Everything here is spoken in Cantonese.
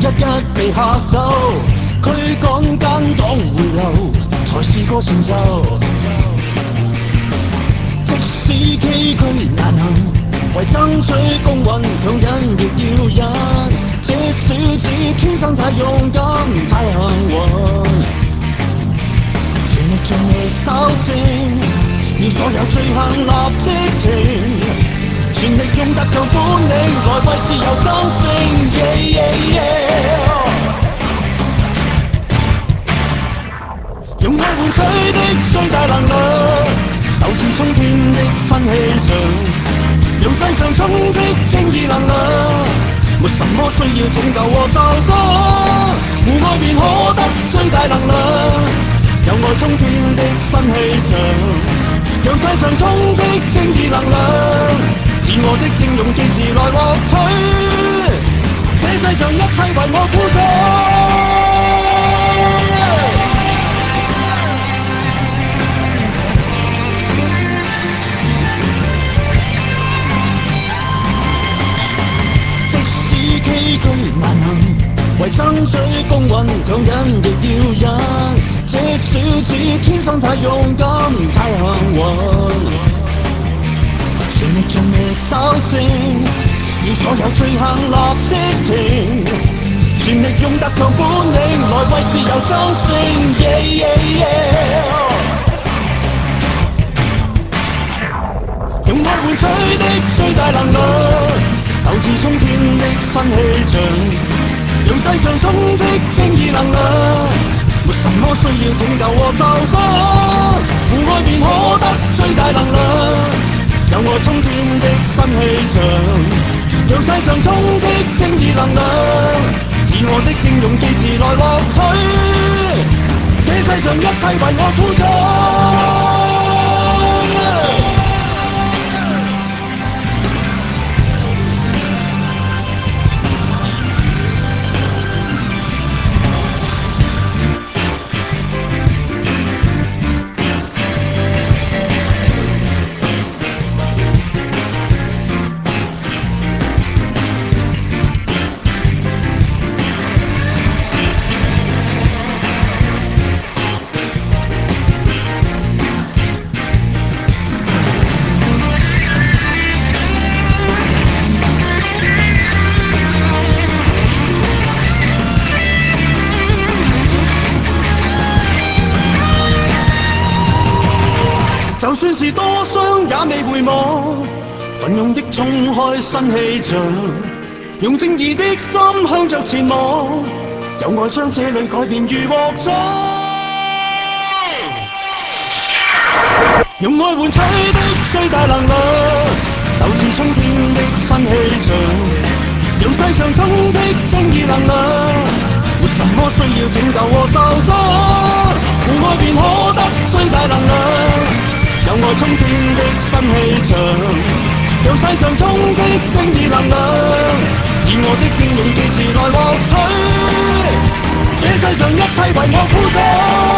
一一被嚇走，驅趕奸黨回流，才是個成就。即使崎嶇難行，為爭取公允，強忍亦要忍。這小子天生太勇敢，太幸運，全力盡力糾正，要所有罪行立即停。全力用特強本領來為自由爭勝。Yeah, yeah, yeah. 用愛換取的最大能量，鬥志衝天的新氣象，讓世上充斥正義能量，沒什麼需要拯救和受傷，互愛便可得最大能量，有愛衝天的新氣象，讓世上充斥正義能量。以我的英勇機智來獲取，這世上一切為我付出。即使崎嶇難行，為爭取公允，強忍亦要忍。這小子天生太勇敢，太幸運。全力盡力糾正，要所有罪行立即停。全力用特強本領來為自由爭勝。Yeah, yeah, yeah. 用愛換取的最大能量，鬥志衝天的新氣象，讓世上充斥正義能量，沒什麼需要拯救和受傷，互愛便可得最大能量。有愛衝天的新氣象，讓世上充斥正義能量，以我的英勇機智來獲取，這世上一切為我付出。就算是多傷也未回望，奮勇的衝開新氣象，用正義的心向着前望，有愛將這裏改變如獲獎，用愛換取的最大能量，鬥志衝天的新氣象，讓世上充斥正義能量，沒什麼需要拯救和受傷，互愛便可得最大能量。有愛衝天的新氣象，讓世上充斥正義能量，以我的英勇機智來獲取，這世上一切為我付出。